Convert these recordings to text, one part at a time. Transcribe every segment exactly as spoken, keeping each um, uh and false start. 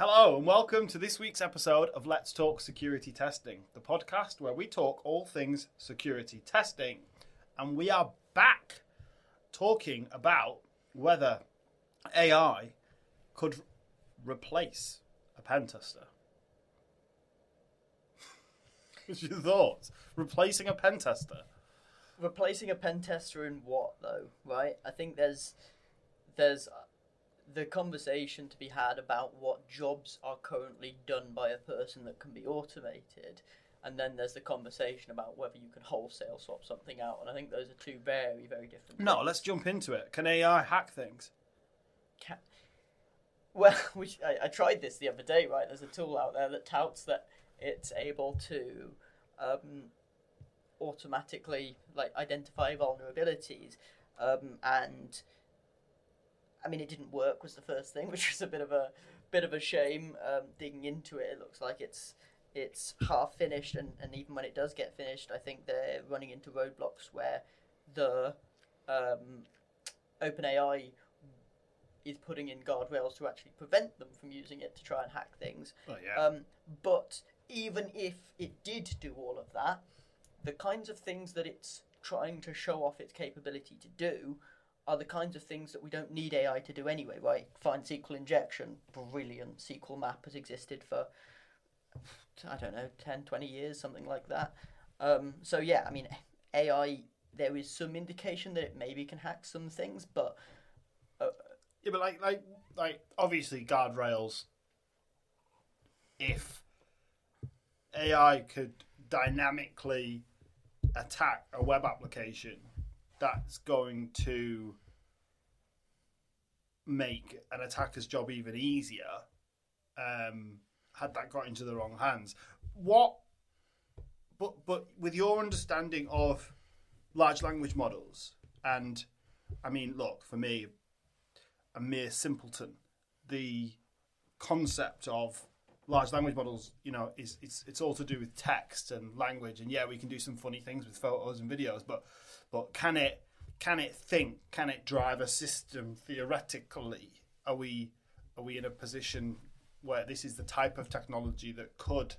Hello and welcome to this week's episode of Let's Talk Security Testing, the podcast where we talk all things security testing. And we are back talking about whether A I could replace a pen tester. What's your thoughts? Replacing a pen tester? Replacing a pen tester in what, though, right? I think there's there's the conversation to be had about what jobs are currently done by a person that can be automated, and then there's the conversation about whether you can wholesale swap something out, and I think those are two very, very different No, things. let's jump into it. Can A I hack things? Can... Well, which I, I tried this the other day, right? There's a tool out there that touts that it's able to um, automatically like identify vulnerabilities, um, and I mean, it didn't work was the first thing, which was a bit of a bit of a shame. Um, digging into it, it looks like it's it's half finished, and, and even when it does get finished, I think they're running into roadblocks where the um, OpenAI is putting in guardrails to actually prevent them from using it to try and hack things. Oh, yeah. Um, but even if it did do all of that, the kinds of things that it's trying to show off its capability to do are the kinds of things that we don't need A I to do anyway, right? Find S Q L injection, brilliant. S Q L map has existed for, I don't know, ten, twenty years, something like that. Um, so yeah, I mean, A I, there is some indication that it maybe can hack some things, but... Uh, yeah, but like, like, like, obviously guardrails, if A I could dynamically attack a web application, that's going to make an attacker's job even easier, um, had that got into the wrong hands. What, but but with your understanding of large language models, and I mean, look, for me, a mere simpleton, the concept of large language models, you know, is it's it's all to do with text and language, and yeah, we can do some funny things with photos and videos, but but can it can it think? Can it drive a system theoretically? Are we are we in a position where this is the type of technology that could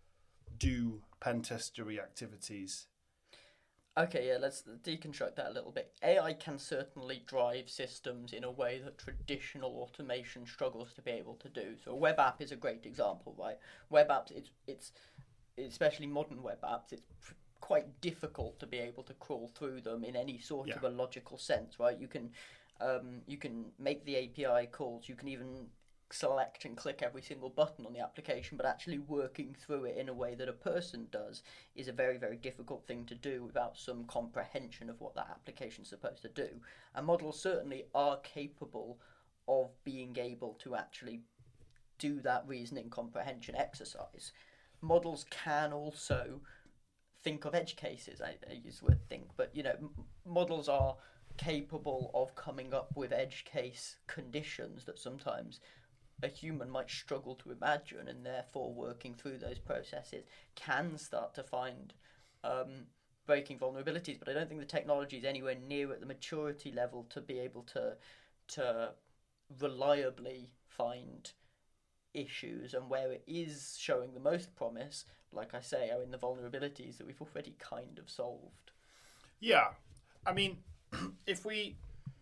do pen testery activities? Okay, yeah, let's deconstruct that a little bit. A I can certainly drive systems in a way that traditional automation struggles to be able to do. So a web app is a great example, right? Web apps, it's, it's especially modern web apps, it's pr- quite difficult to be able to crawl through them in any sort Yeah. of a logical sense, right? You can, um, you can make the A P I calls, you can even select and click every single button on the application, but actually working through it in a way that a person does is a very, very difficult thing to do without some comprehension of what that application is supposed to do. And models certainly are capable of being able to actually do that reasoning comprehension exercise. Models can also think of edge cases. I, I use the word think, but you know, m- models are capable of coming up with edge case conditions that sometimes a human might struggle to imagine, and therefore working through those processes can start to find um, breaking vulnerabilities. But I don't think the technology is anywhere near at the maturity level to be able to to reliably find issues, and where it is showing the most promise, like I say, are in the vulnerabilities that we've already kind of solved. Yeah, I mean, if we,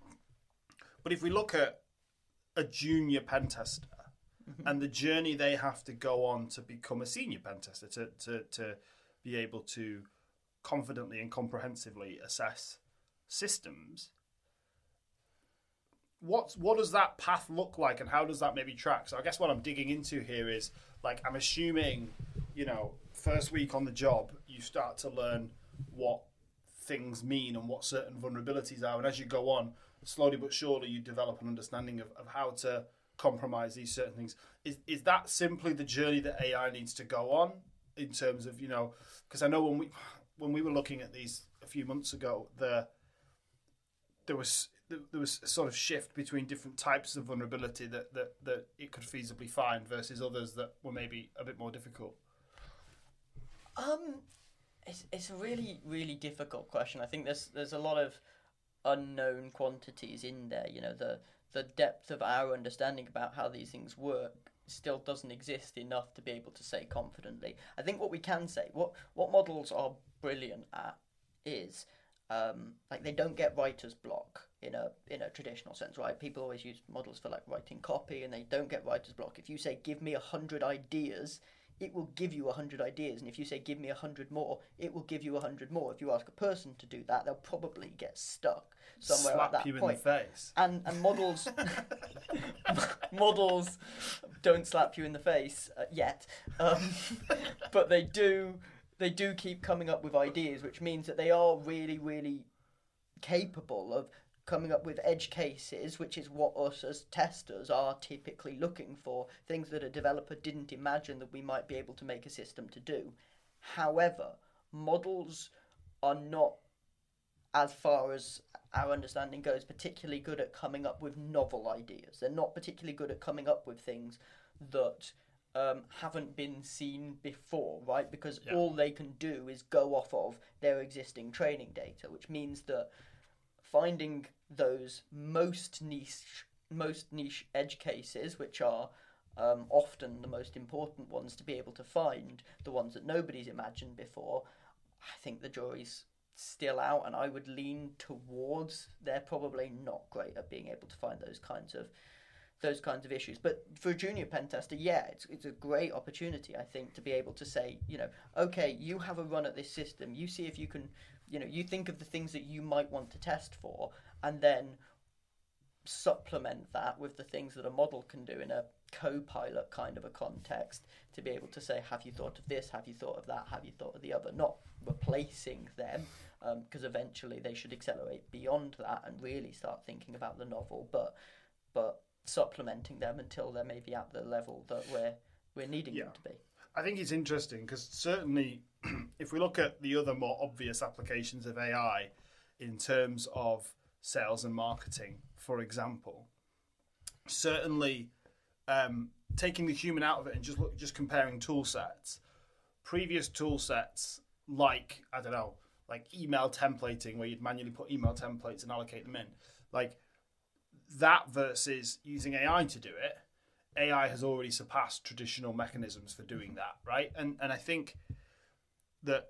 but if we look at a junior pen tester mm-hmm. and the journey they have to go on to become a senior pen tester, to, to, to be able to confidently and comprehensively assess systems, what's, what does that path look like, and how does that maybe track? So I guess what I'm digging into here is, like, I'm assuming, you know, first week on the job, you start to learn what things mean and what certain vulnerabilities are, and as you go on, slowly but surely you develop an understanding of, of how to compromise these certain things. Is is that simply the journey that A I needs to go on in terms of, you know, because I know when we when we were looking at these a few months ago, the there was there was a sort of shift between different types of vulnerability that, that, that it could feasibly find versus others that were maybe a bit more difficult. Um, it's it's a really really difficult question. I think there's there's a lot of unknown quantities in there. You know, the the depth of our understanding about how these things work still doesn't exist enough to be able to say confidently. I think what we can say, what what models are brilliant at, is um, like they don't get writer's block in a in a traditional sense, right? People always use models for like writing copy, and they don't get writer's block. If you say give me a hundred ideas, it will give you a hundred ideas, and if you say give me a hundred more, it will give you a hundred more. If you ask a person to do that, they'll probably get stuck somewhere Slap at that you point. in the face. And and models models don't slap you in the face uh, yet, um, but they do they do keep coming up with ideas, which means that they are really really capable of coming up with edge cases, which is what us as testers are typically looking for, things that a developer didn't imagine that we might be able to make a system to do. However, models are not, as far as our understanding goes, particularly good at coming up with novel ideas. They're not particularly good at coming up with things that um, haven't been seen before, right? Because yeah. all they can do is go off of their existing training data, which means that finding those most niche, most niche edge cases, which are um, often the most important ones to be able to find, the ones that nobody's imagined before, I think the jury's still out, and I would lean towards they're probably not great at being able to find those kinds of those kinds of issues. But for a junior pen tester, yeah, it's it's a great opportunity, I think, to be able to say, you know, okay, you have a run at this system, you see if you can, you know, you think of the things that you might want to test for, and then supplement that with the things that a model can do in a co-pilot kind of a context, to be able to say, have you thought of this, have you thought of that, have you thought of the other, not replacing them, because um, eventually they should accelerate beyond that and really start thinking about the novel, but but supplementing them until they're maybe at the level that we're we're needing yeah. them to be. I think it's interesting because certainly if we look at the other more obvious applications of A I in terms of sales and marketing, for example, certainly um, taking the human out of it and just look, just comparing tool sets, previous tool sets like, I don't know, like email templating where you'd manually put email templates and allocate them in, like that versus using A I to do it, A I has already surpassed traditional mechanisms for doing that, right? And and I think that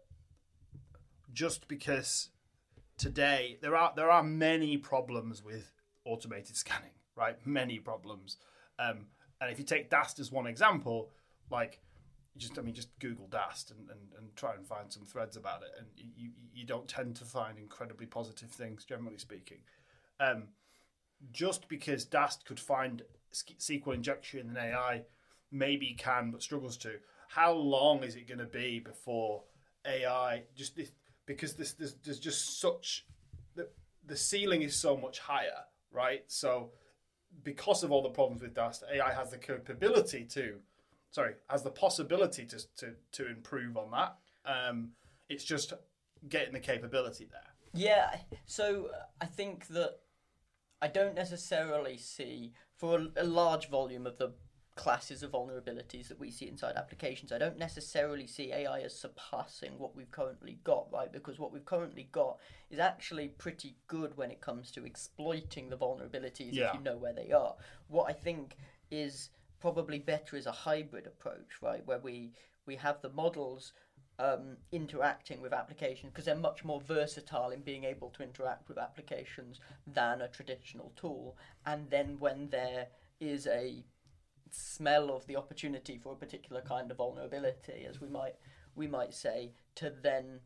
just because today there are there are many problems with automated scanning, right? Many problems. Um, and if you take Dast as one example, like just I mean just Google Dast and, and, and try and find some threads about it, and you you don't tend to find incredibly positive things, generally speaking. Um, just because Dast could find S Q L injection and A I maybe can but struggles to, how long is it going to be before A I just this, because this there's, there's just such the the ceiling is so much higher, right? So because of all the problems with Dast, A I has the capability to sorry has the possibility to to to improve on that. Um, it's just getting the capability there. Yeah, so I think that I don't necessarily see, for a, a large volume of the classes of vulnerabilities that we see inside applications, I don't necessarily see A I as surpassing what we've currently got, right? Because what we've currently got is actually pretty good when it comes to exploiting the vulnerabilities yeah. if you know where they are. What I think is probably better is a hybrid approach, right? Where we, we have the models Um, interacting with applications, because they're much more versatile in being able to interact with applications than a traditional tool. And then when there is a smell of the opportunity for a particular kind of vulnerability, as we might we might say, to then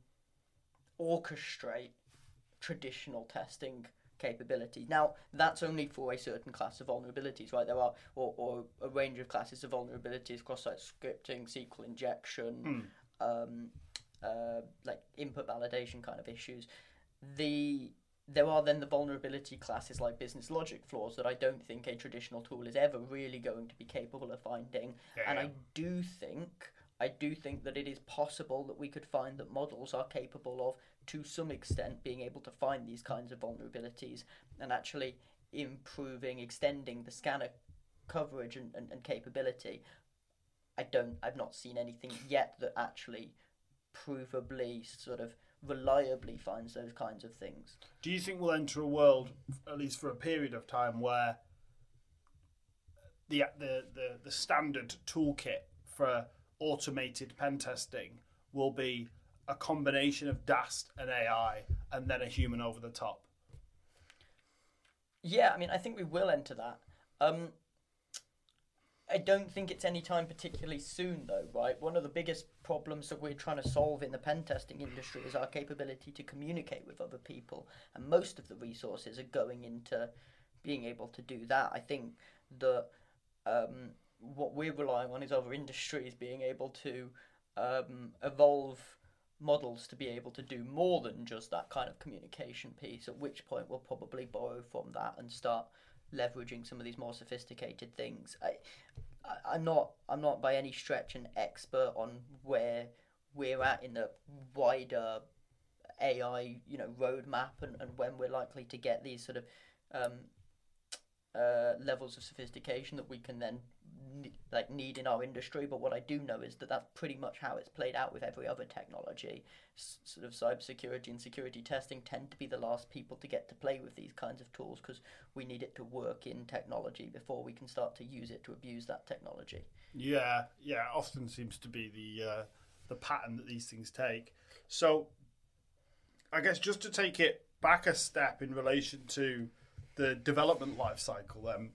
orchestrate traditional testing capability. Now, that's only for a certain class of vulnerabilities, right? There are or, or a range of classes of vulnerabilities, cross-site scripting, S Q L injection. Mm. Um, uh, like input validation kind of issues. The there are then the vulnerability classes like business logic flaws that I don't think a traditional tool is ever really going to be capable of finding. Yeah. And I do think I do think that it is possible that we could find that models are capable of, to some extent, being able to find these kinds of vulnerabilities and actually improving, extending the scanner coverage and, and, and capability. I don't. I've not seen anything yet that actually provably, sort of reliably finds those kinds of things. Do you think we'll enter a world, at least for a period of time, where the the the, the standard toolkit for automated pen testing will be a combination of D A S T and A I, and then a human over the top. Yeah, I mean, I think we will enter that. Um, I don't think it's any time particularly soon, though, right? One of the biggest problems that we're trying to solve in the pen testing industry is our capability to communicate with other people, and most of the resources are going into being able to do that. I think that um, what we're relying on is other industries being able to um, evolve models to be able to do more than just that kind of communication piece, at which point we'll probably borrow from that and start leveraging some of these more sophisticated things. I, I, I'm not I'm not by any stretch an expert on where we're at in the wider A I, you know, roadmap and, and when we're likely to get these sort of um, uh, levels of sophistication that we can then ne- like need in our industry. But what I do know is that that's pretty much how it's played out with every other technology. S- sort of cybersecurity and security testing tend to be the last people to get to play with these kinds of tools because we need it to work in technology before we can start to use it to abuse that technology. Yeah, yeah, often seems to be the uh, the pattern that these things take. So, I guess just to take it back a step in relation to the development life cycle, then,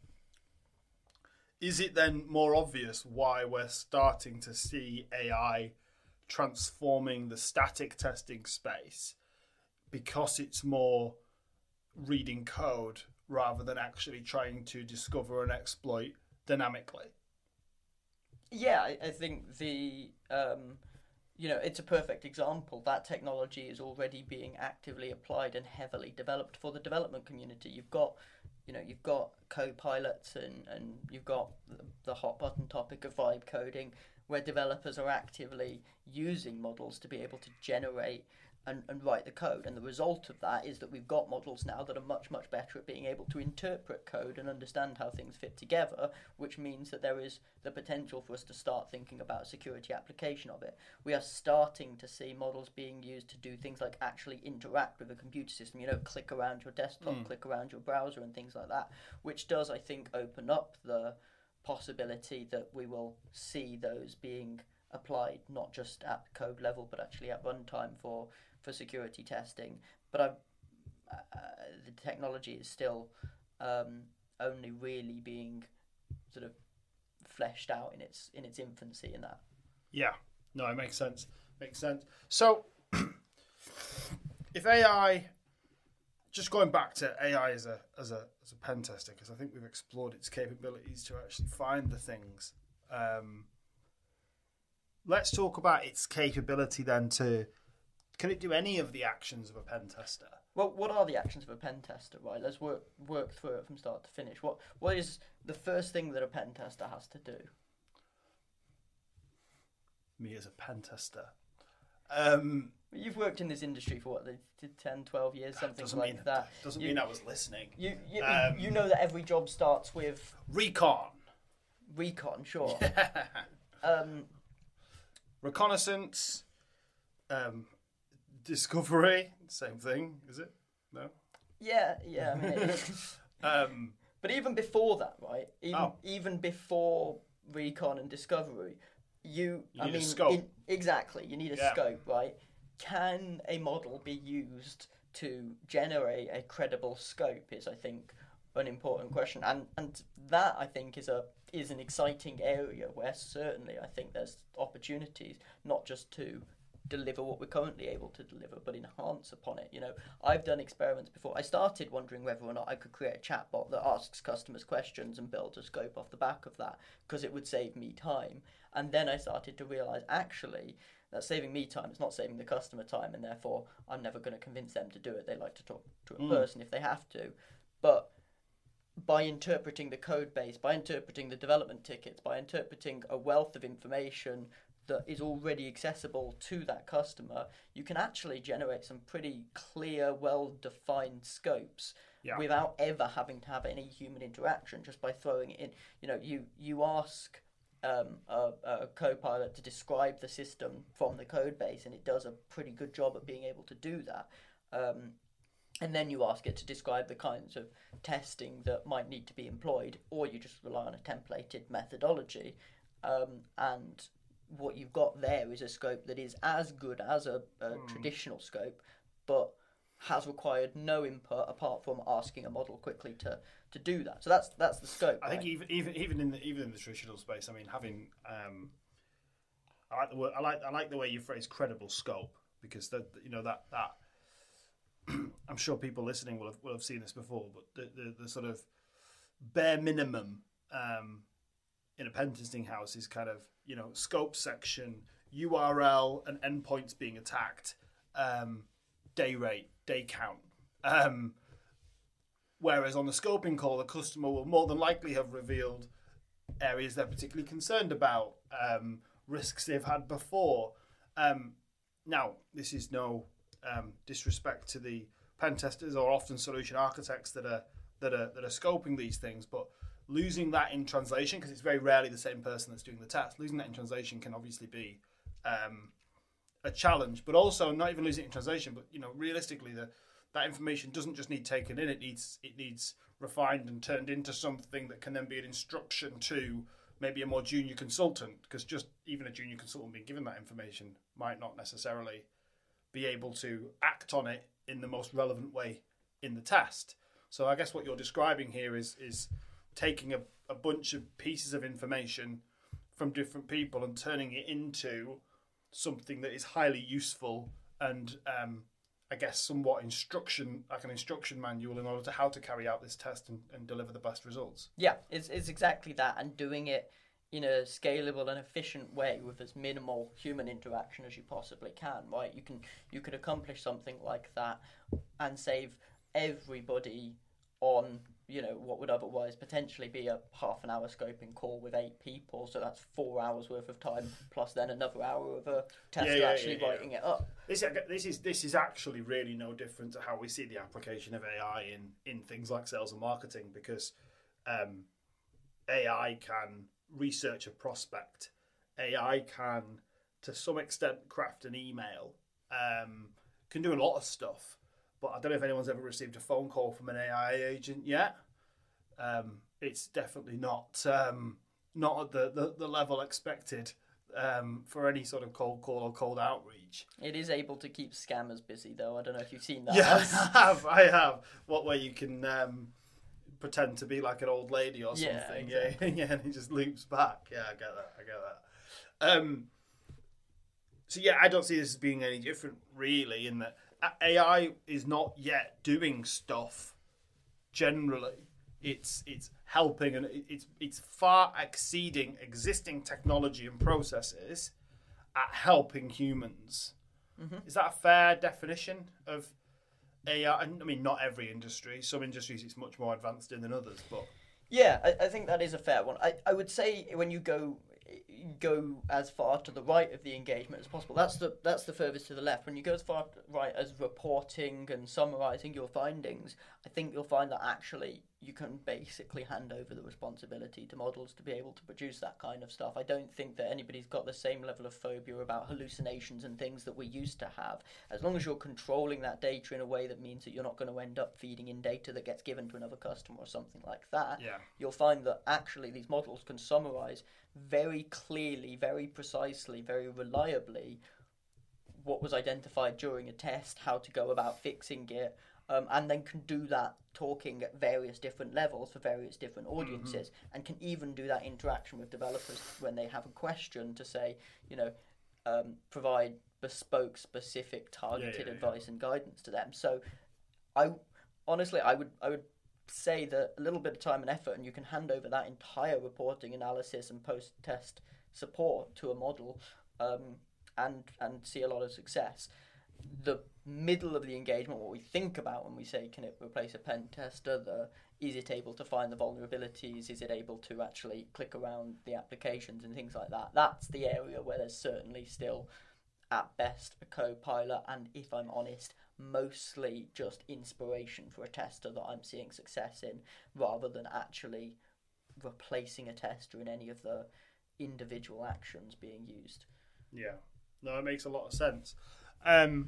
is it then more obvious why we're starting to see A I transforming the static testing space because it's more reading code rather than actually trying to discover and exploit dynamically? Yeah, I, I think the um, you know, it's a perfect example. That technology is already being actively applied and heavily developed for the development community. You've got, you know, you've got co-pilots and, and you've got the hot button topic of vibe coding, where developers are actively using models to be able to generate and, and write the code. And the result of that is that we've got models now that are much, much better at being able to interpret code and understand how things fit together, which means that there is the potential for us to start thinking about a security application of it. We are starting to see models being used to do things like actually interact with a computer system, you know, click around your desktop, mm. click around your browser and things like that, which does, I think, open up the possibility that we will see those being applied not just at code level but actually at runtime for for security testing. But I, uh, the technology is still um, only really being sort of fleshed out in its in its infancy in that. Yeah, no, it makes sense. Makes sense. So, if A I, just going back to A I as a as a as a pen tester, because I think we've explored its capabilities to actually find the things. Um, let's talk about its capability then to. Can it do any of the actions of a pen tester? Well, what are the actions of a pen tester, right? Let's work work through it from start to finish. What What is the first thing that a pen tester has to do? Me as a pen tester. Um, You've worked in this industry for, what, ten, twelve years, something like mean, that. Doesn't you, mean I was listening. You you, um, you know that every job starts with... Recon. Recon, sure. um, Reconnaissance. Um... Discovery, same thing, is it? No? Yeah, yeah. I mean, it is. um, but even before that, right? Even oh. even before Recon and Discovery, you, you I need mean, a scope. In, exactly. You need a yeah. scope, right? Can a model be used to generate a credible scope? Is, I think, an important question, and and that I think is a is an exciting area where certainly I think there's opportunities, not just to deliver what we're currently able to deliver, but enhance upon it. You know, I've done experiments before. I started wondering whether or not I could create a chatbot that asks customers questions and build a scope off the back of that, because it would save me time. And then I started to realise, actually, that saving me time is not saving the customer time, and therefore I'm never going to convince them to do it. They like to talk to a mm. person if they have to. But by interpreting the code base, by interpreting the development tickets, by interpreting a wealth of information that is already accessible to that customer, you can actually generate some pretty clear, well-defined scopes yeah. without ever having to have any human interaction, just by throwing it in. You know, you, you ask um, a, a co-pilot to describe the system from the code base, and it does a pretty good job at being able to do that. Um, and then you ask it to describe the kinds of testing that might need to be employed, or you just rely on a templated methodology. Um, and what you've got there is a scope that is as good as a, a mm. traditional scope, but has required no input apart from asking a model quickly to, to do that. So that's that's the scope. I right? think even even even in the even in the traditional space, I mean, having um, I like the word, I like I like the way you phrase credible scope, because that you know that that I'm sure people listening will have will have seen this before, but the the, the sort of bare minimum um, in a pen testing house is kind of, you know, scope section, U R L, and endpoints being attacked, um, day rate, day count. Um, whereas on the scoping call, the customer will more than likely have revealed areas they're particularly concerned about, um, risks they've had before. Um, now, this is no um, disrespect to the pen testers or often solution architects that are that are that are scoping these things, but losing that in translation, because it's very rarely the same person that's doing the test, losing that in translation can obviously be um, a challenge. But also, not even losing it in translation, but you know, realistically, the that information doesn't just need taken in; it needs it needs refined and turned into something that can then be an instruction to maybe a more junior consultant, because just even a junior consultant being given that information might not necessarily be able to act on it in the most relevant way in the test. So I guess what you're describing here is is taking a, a bunch of pieces of information from different people and turning it into something that is highly useful and um, I guess somewhat instruction, like an instruction manual in order to how to carry out this test and, and deliver the best results. Yeah, it's, it's exactly that, and doing it in a scalable and efficient way with as minimal human interaction as you possibly can, right? You can you could accomplish something like that and save everybody on, you know, what would otherwise potentially be a half an hour scoping call with eight people. So that's four hours worth of time, plus then another hour of a tester yeah, yeah, actually yeah, yeah. writing it up. This, this is this is actually really no different to how we see the application of A I in, in things like sales and marketing, because um, A I can research a prospect. A I can, to some extent, craft an email, um, can do a lot of stuff. But I don't know if anyone's ever received a phone call from an A I agent yet. Um, it's definitely not um, not at the, the, the level expected um, for any sort of cold call or cold outreach. It is able to keep scammers busy, though. I don't know if you've seen that. Yeah, I have. I have. What way you can um, pretend to be like an old lady or something? Yeah, exactly. yeah, yeah, and it just loops back. Yeah, I get that. I get that. Um, so yeah, I don't see this as being any different, really, in that A I is not yet doing stuff generally. It's it's helping, and it's it's far exceeding existing technology and processes at helping humans. Mm-hmm. Is that a fair definition of A I? I mean, not every industry. Some industries it's much more advanced in than others, but yeah, I, I think that is a fair one. I, I would say when you go go as far to the right of the engagement as possible. That's the that's the furthest to the left. When you go as far right as reporting and summarising your findings, I think you'll find that actually you can basically hand over the responsibility to models to be able to produce that kind of stuff. I don't think that anybody's got the same level of phobia about hallucinations and things that we used to have. As long as you're controlling that data in a way that means that you're not going to end up feeding in data that gets given to another customer or something like that, yeah. You'll find that actually these models can summarise very clearly, very precisely, very reliably what was identified during a test, how to go about fixing it, um, and then can do that talking at various different levels for various different audiences, mm-hmm. and can even do that interaction with developers when they have a question to say, you know, um, provide bespoke, specific, targeted yeah, yeah, advice yeah. and guidance to them. So, I honestly, I would, I would. say that a little bit of time and effort and you can hand over that entire reporting, analysis and post-test support to a model um, and and see a lot of success. The middle of the engagement, what we think about when we say can it replace a pen tester, the is it able to find the vulnerabilities, is it able to actually click around the applications and things like that, that's the area where there's certainly still at best a co-pilot, and if I'm honest, mostly just inspiration for a tester that I'm seeing success in, rather than actually replacing a tester in any of the individual actions being used. Yeah, no, it makes a lot of sense. Um,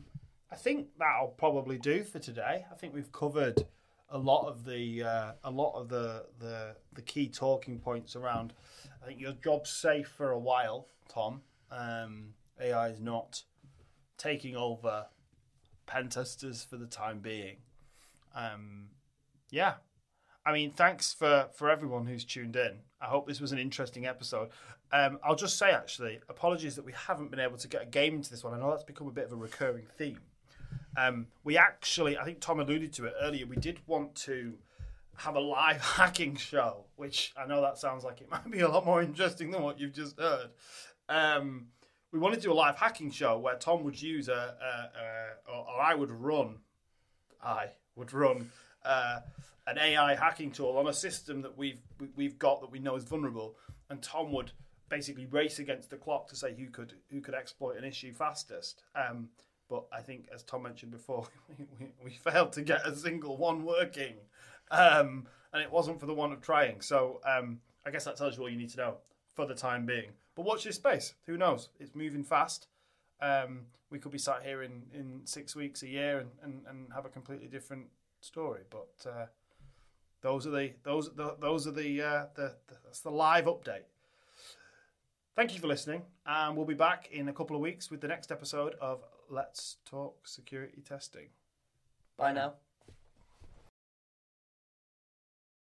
I think that'll probably do for today. I think we've covered a lot of the uh, a lot of the, the the key talking points around. I think your job's safe for a while, Tom. Um, A I is not taking over pen testers for the time being. Um, yeah. I mean, thanks for, for everyone who's tuned in. I hope this was an interesting episode. Um, I'll just say, actually, apologies that we haven't been able to get a game into this one. I know that's become a bit of a recurring theme. Um, we actually, I think Tom alluded to it earlier, we did want to have a live hacking show, which I know that sounds like it might be a lot more interesting than what you've just heard. Um, we wanted to do a live hacking show where Tom would use a, a, a or, or I would run, I would run uh, an A I hacking tool on a system that we've we've got that we know is vulnerable, and Tom would basically race against the clock to say who could who could exploit an issue fastest. Um, but I think, as Tom mentioned before, we, we, we failed to get a single one working, um, and it wasn't for the want of trying. So um, I guess that tells you all you need to know for the time being. But watch this space. Who knows? It's moving fast. Um, we could be sat here in, in six weeks, a year, and, and, and have a completely different story. But uh, those are the those the, those are the, uh, the the that's the live update. Thank you for listening, and we'll be back in a couple of weeks with the next episode of Let's Talk Security Testing. Bye now.